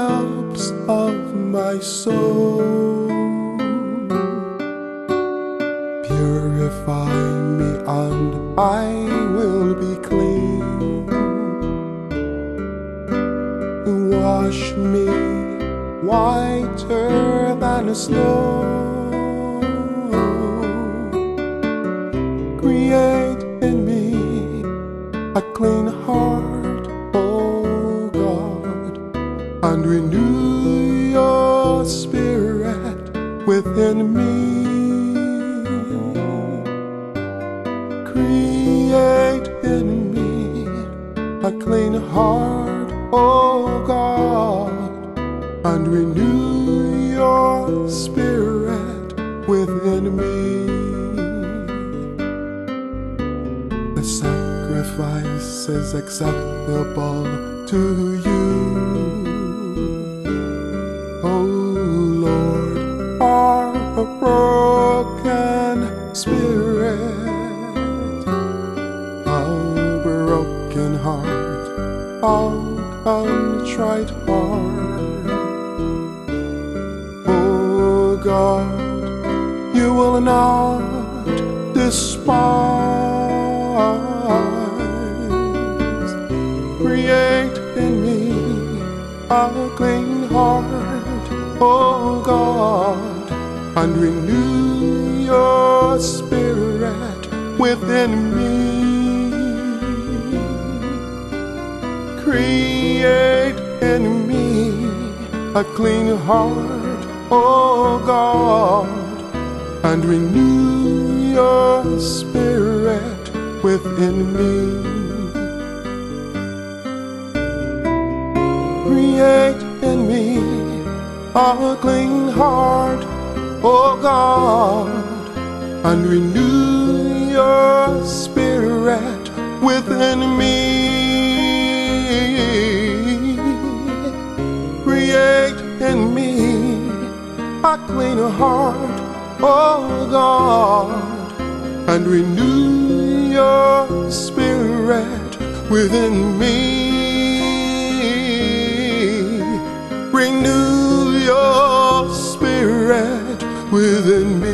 depths of my soul. Purify me and I will be clean. Wash me whiter than snow. Create in me a clean heart, oh God, and renew your spirit within me. Create in me a clean heart, oh God, and renew your spirit within me. The sacrifice is acceptable to you, oh Lord, are a broken spirit, a broken heart, a contrite heart. Oh God, you will not despise. Create in me a clean heart, oh God, and renew your spirit within me. Create in me a clean heart, oh God, and renew your spirit within me. Create in me a clean heart, oh God, and renew your spirit within me. Create in me a clean heart, oh God, and renew your spirit within me. Renew your spirit within me.